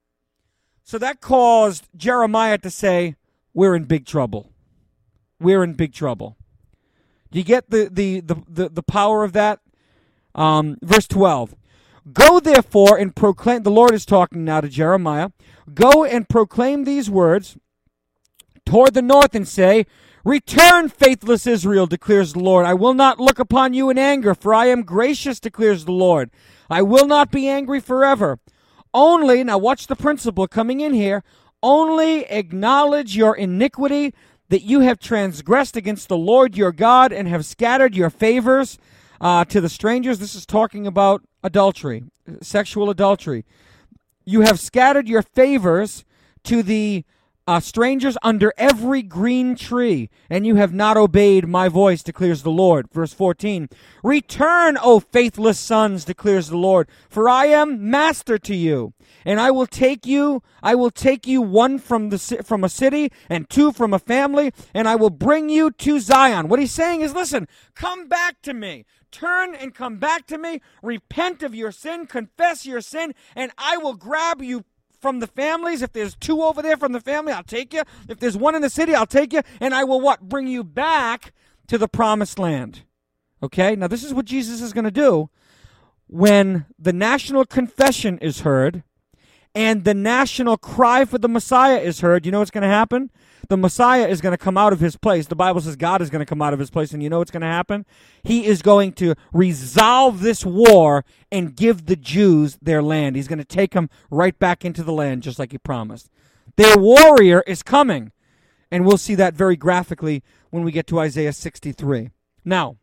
So that caused Jeremiah to say, we're in big trouble. We're in big trouble. Do you get the, the, the, the, the power of that? Um, verse twelve. Go therefore and proclaim, the Lord is talking now to Jeremiah, go and proclaim these words toward the north and say, return, faithless Israel, declares the Lord. I will not look upon you in anger, for I am gracious, declares the Lord. I will not be angry forever. Only, now watch the principle coming in here, only acknowledge your iniquity, that you have transgressed against the Lord your God and have scattered your favors uh, to the strangers. This is talking about adultery, sexual adultery. You have scattered your favors to the Uh, strangers under every green tree, and you have not obeyed my voice, declares the Lord. Verse fourteen, return, O faithless sons, declares the Lord, for I am master to you, and I will take you, I will take you one from the from a city, and two from a family, and I will bring you to Zion. What he's saying is, listen, come back to me. Turn and come back to me. Repent of your sin, confess your sin, and I will grab you from the families. If there's two over there from the family, I'll take you. If there's one in the city, I'll take you. And I will what? Bring you back to the promised land. Okay? Now, this is what Jesus is going to do when the national confession is heard and the national cry for the Messiah is heard. You know what's going to happen? The Messiah is going to come out of his place. The Bible says God is going to come out of his place, and you know what's going to happen? He is going to resolve this war and give the Jews their land. He's going to take them right back into the land, just like he promised. Their warrior is coming, and we'll see that very graphically when we get to Isaiah sixty-three. Now,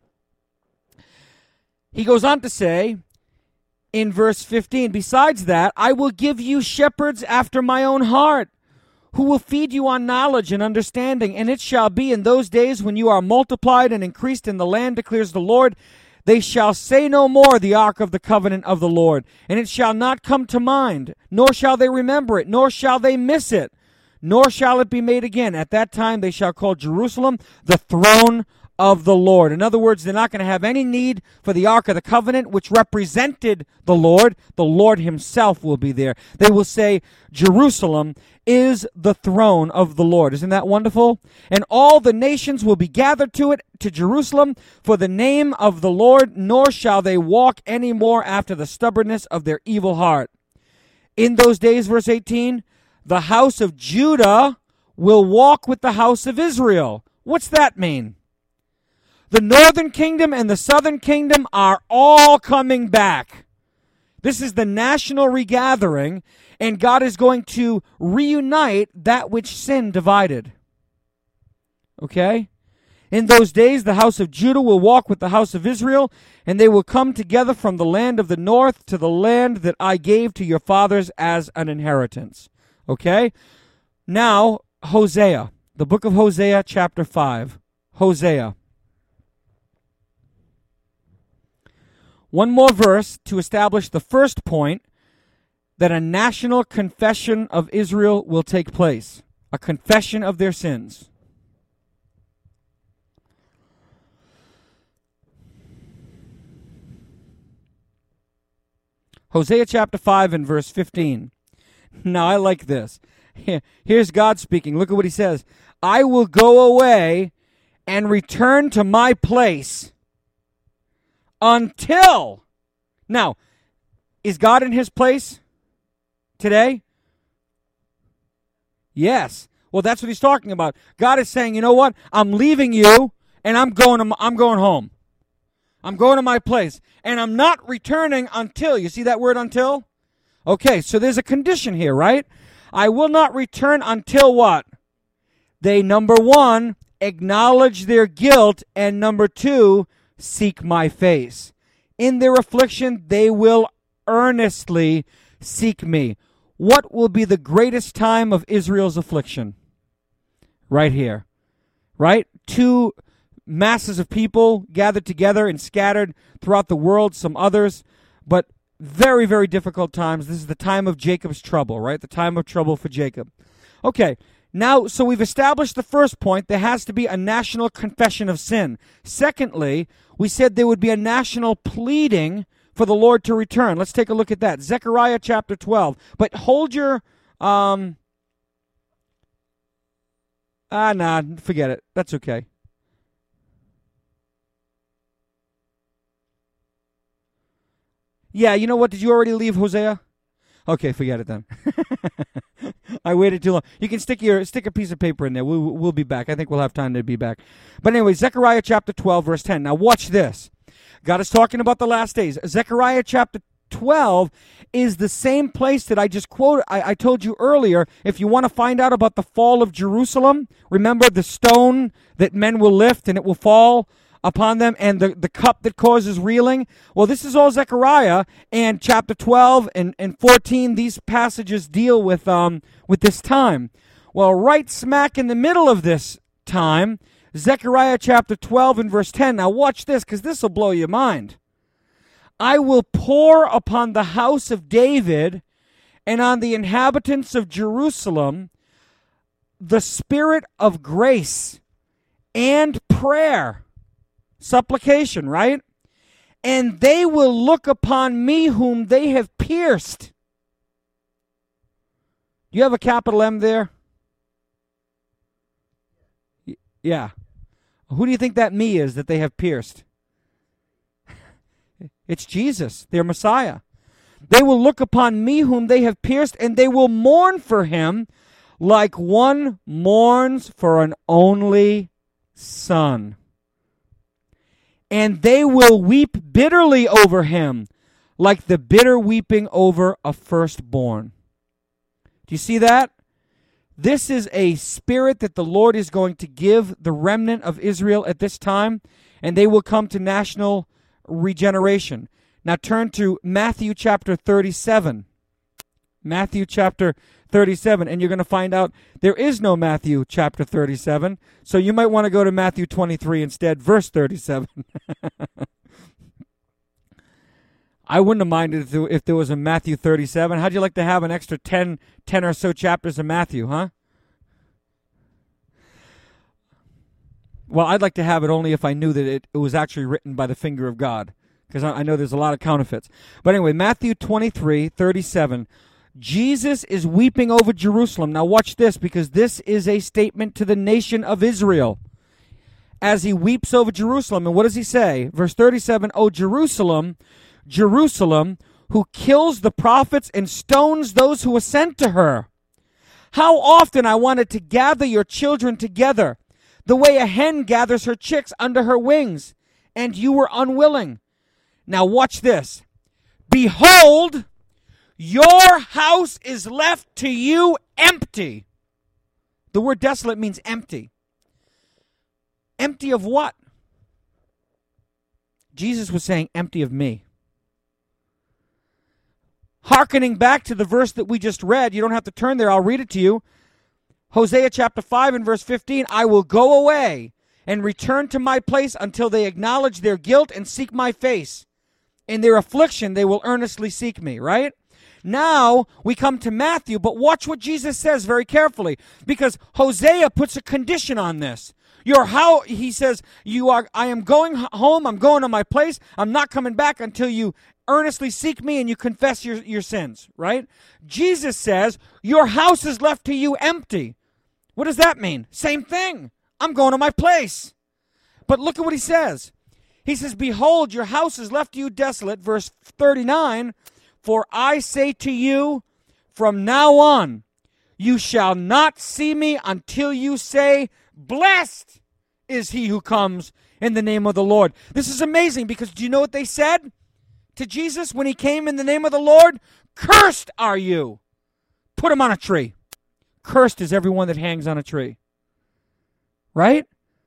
he goes on to say in verse fifteen, besides that, I will give you shepherds after my own heart, who will feed you on knowledge and understanding. And it shall be in those days when you are multiplied and increased in the land, declares the Lord, they shall say no more, the ark of the covenant of the Lord. And it shall not come to mind, nor shall they remember it, nor shall they miss it, nor shall it be made again. At that time they shall call Jerusalem the throne of the Lord. In other words, they're not going to have any need for the Ark of the Covenant, which represented the Lord. The Lord himself will be there. They will say, Jerusalem is the throne of the Lord. Isn't that wonderful? And all the nations will be gathered to it, to Jerusalem, for the name of the Lord, nor shall they walk any more after the stubbornness of their evil heart. In those days, verse eighteen, the house of Judah will walk with the house of Israel. What's that mean? The northern kingdom and the southern kingdom are all coming back. This is the national regathering, and God is going to reunite that which sin divided. Okay? In those days, the house of Judah will walk with the house of Israel, and they will come together from the land of the north to the land that I gave to your fathers as an inheritance. Okay? Now, Hosea, the book of Hosea, chapter five. Hosea. One more verse to establish the first point, that a national confession of Israel will take place. A confession of their sins. Hosea chapter five and verse fifteen. Now I like this. Here's God speaking. Look at what he says. I will go away and return to my place until. Now, is God in his place today? Yes. Well, that's what he's talking about. God is saying, you know what? I'm leaving you and I'm going to, I'm going home. I'm going to my place and I'm not returning until. You see that word until? Okay, so there's a condition here, right? I will not return until what? They, number one, acknowledge their guilt, and number two, seek my face. In their affliction, they will earnestly seek me. What will be the greatest time of Israel's affliction? Right here, right? Two masses of people gathered together and scattered throughout the world, some others, but very, very difficult times. This is the time of Jacob's trouble, right? The time of trouble for Jacob. Okay, now, so we've established the first point. There has to be a national confession of sin. Secondly, we said there would be a national pleading for the Lord to return. Let's take a look at that. Zechariah chapter twelve. But hold your, um, ah, nah, forget it. That's okay. Yeah, you know what? Did you already leave Hosea? Okay, forget it then. I waited too long. You can stick your stick a piece of paper in there. We'll, we'll be back. I think we'll have time to be back. But anyway, Zechariah chapter twelve, verse ten. Now watch this. God is talking about the last days. Zechariah chapter twelve is the same place that I just quoted. I, I told you earlier, if you want to find out about the fall of Jerusalem, remember the stone that men will lift and it will fall upon them, and the, the cup that causes reeling. Well, this is all Zechariah, and chapter twelve and, and fourteen, these passages deal with um with this time. Well, right smack in the middle of this time, Zechariah chapter twelve and verse ten. Now watch this, because this will blow your mind. I will pour upon the house of David and on the inhabitants of Jerusalem the spirit of grace and prayer. Supplication, right? And they will look upon me whom they have pierced. Do you have a capital M there? Y- yeah. Who do you think that me is that they have pierced? It's Jesus, their Messiah. They will look upon me whom they have pierced, and they will mourn for him like one mourns for an only son. And they will weep bitterly over him, like the bitter weeping over a firstborn. Do you see that? This is a spirit that the Lord is going to give the remnant of Israel at this time, and they will come to national regeneration. Now turn to Matthew chapter thirty-seven. Matthew chapter thirty-seven, and you're going to find out there is no Matthew chapter thirty-seven, so you might want to go to Matthew twenty-three instead, verse thirty-seven. I wouldn't have minded if there, if there was a Matthew thirty-seven. How'd you like to have an extra ten, ten or so chapters of Matthew, huh? Well, I'd like to have it only if I knew that it, it was actually written by the finger of God, because I, I know there's a lot of counterfeits. But anyway, Matthew twenty-three, thirty-seven. Jesus is weeping over Jerusalem. Now watch this, because this is a statement to the nation of Israel as he weeps over Jerusalem. And what does he say? Verse thirty-seven, O Jerusalem, Jerusalem, who kills the prophets and stones those who are sent to her. How often I wanted to gather your children together, the way a hen gathers her chicks under her wings, and you were unwilling. Now watch this. Behold, your house is left to you empty. The word desolate means empty. Empty of what? Jesus was saying empty of me. Hearkening back to the verse that we just read, you don't have to turn there, I'll read it to you. Hosea chapter five and verse fifteen, I will go away and return to my place until they acknowledge their guilt and seek my face. In their affliction, they will earnestly seek me, right? Now we come to Matthew, but watch what Jesus says very carefully, because Hosea puts a condition on this. Your how he says, "You are. I am going home. I'm going to my place. I'm not coming back until you earnestly seek me and you confess your, your sins." Right? Jesus says, "Your house is left to you empty." What does that mean? Same thing. I'm going to my place. But look at what he says. He says, "Behold, your house is left to you desolate." Verse thirty-nine. "For I say to you, from now on, you shall not see me until you say, 'Blessed is he who comes in the name of the Lord.'" This is amazing, because do you know what they said to Jesus when he came in the name of the Lord? "Cursed are you." Put him on a tree. Cursed is everyone that hangs on a tree. Right?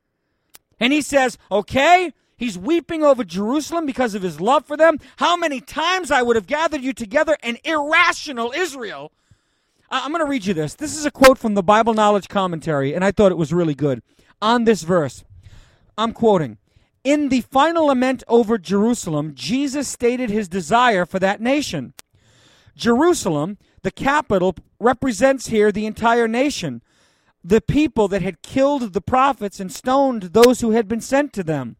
And he says, okay, he's weeping over Jerusalem because of his love for them. "How many times I would have gathered you together, an irrational Israel." I'm going to read you this. This is a quote from the Bible Knowledge Commentary, and I thought it was really good. On this verse, I'm quoting, "In the final lament over Jerusalem, Jesus stated his desire for that nation. Jerusalem, the capital, represents here the entire nation, the people that had killed the prophets and stoned those who had been sent to them.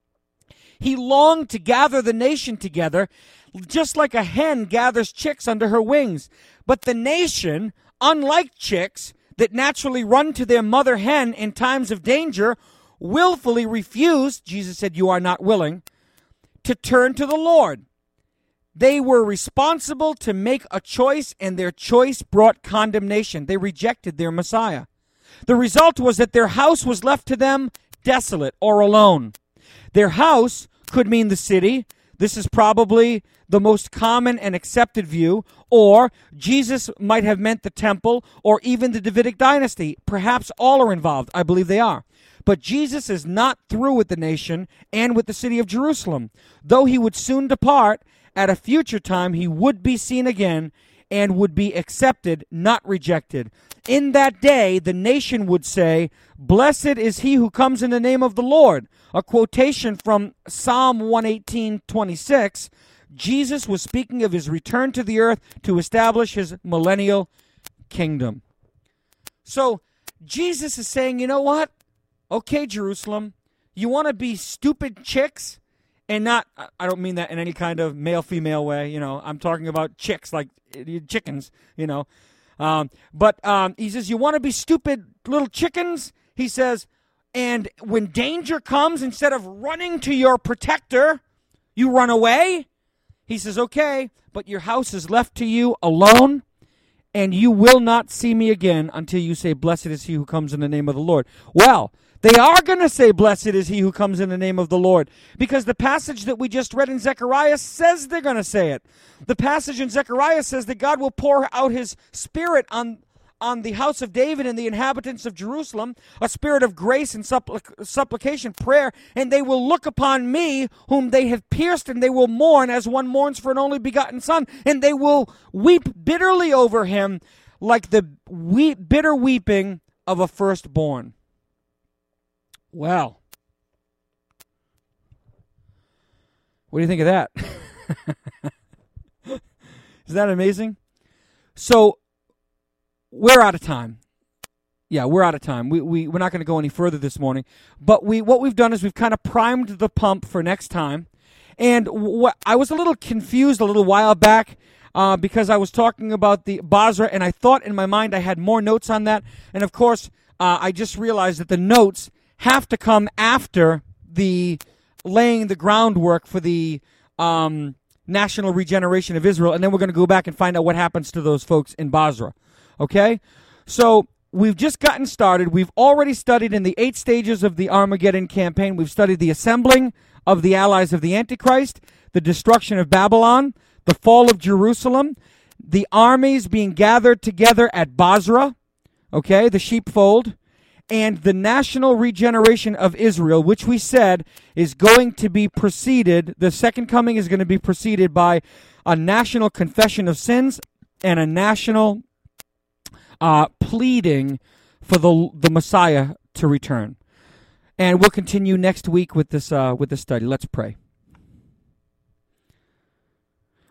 He longed to gather the nation together, just like a hen gathers chicks under her wings. But the nation, unlike chicks that naturally run to their mother hen in times of danger, willfully refused," Jesus said, "You are not willing," "to turn to the Lord. They were responsible to make a choice, and their choice brought condemnation. They rejected their Messiah. The result was that their house was left to them desolate or alone. Their house could mean the city. This is probably the most common and accepted view. Or Jesus might have meant the temple or even the Davidic dynasty. Perhaps all are involved. I believe they are. But Jesus is not through with the nation and with the city of Jerusalem. Though he would soon depart, at a future time he would be seen again and would be accepted, not rejected. In that day, the nation would say, 'Blessed is he who comes in the name of the Lord.'" A quotation from Psalm one eighteen twenty-six. Jesus was speaking of his return to the earth to establish his millennial kingdom. So Jesus is saying, you know what? Okay, Jerusalem, you want to be stupid chicks? And not, I don't mean that in any kind of male-female way, you know. I'm talking about chicks, like chickens, you know. Um, but um, he says, you want to be stupid little chickens? He says, and when danger comes, instead of running to your protector, you run away? He says, okay, but your house is left to you alone, and you will not see me again until you say, "Blessed is he who comes in the name of the Lord." Well, they are going to say, "Blessed is he who comes in the name of the Lord," because the passage that we just read in Zechariah says they're going to say it. The passage in Zechariah says that God will pour out his spirit on, on the house of David and the inhabitants of Jerusalem, a spirit of grace and supplic- supplication, prayer, and they will look upon me whom they have pierced, and they will mourn as one mourns for an only begotten son, and they will weep bitterly over him like the weep, bitter weeping of a firstborn. Well, what do you think of that? Isn't that amazing? So, we're out of time. Yeah, we're out of time. We, we, we're not going to go any further this morning. But we what we've done is we've kind of primed the pump for next time. And what I was a little confused a little while back uh, because I was talking about the Basra, and I thought in my mind I had more notes on that. And, of course, uh, I just realized that the notes have to come after the laying the groundwork for the um, national regeneration of Israel, and then we're going to go back and find out what happens to those folks in Basra. Okay? So we've just gotten started. We've already studied in the eight stages of the Armageddon campaign. We've studied the assembling of the allies of the Antichrist, the destruction of Babylon, the fall of Jerusalem, the armies being gathered together at Basra, okay, the sheepfold, and the national regeneration of Israel, which we said is going to be preceded, the second coming is going to be preceded by a national confession of sins and a national uh, pleading for the the Messiah to return. And we'll continue next week with this uh, with this study. Let's pray.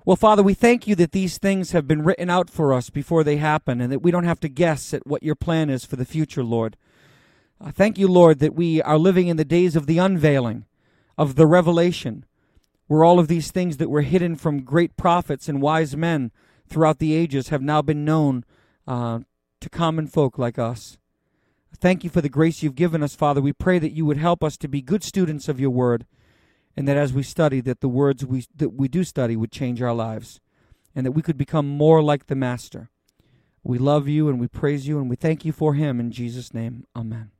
Well, Father, we thank you that these things have been written out for us before they happen, and that we don't have to guess at what your plan is for the future, Lord. Uh, thank you, Lord, that we are living in the days of the unveiling, of the revelation, where all of these things that were hidden from great prophets and wise men throughout the ages have now been known uh, to common folk like us. Thank you for the grace you've given us, Father. We pray that you would help us to be good students of your word, and that as we study, that the words we that we do study would change our lives, and that we could become more like the Master. We love you, and we praise you, and we thank you for him. In Jesus' name, amen.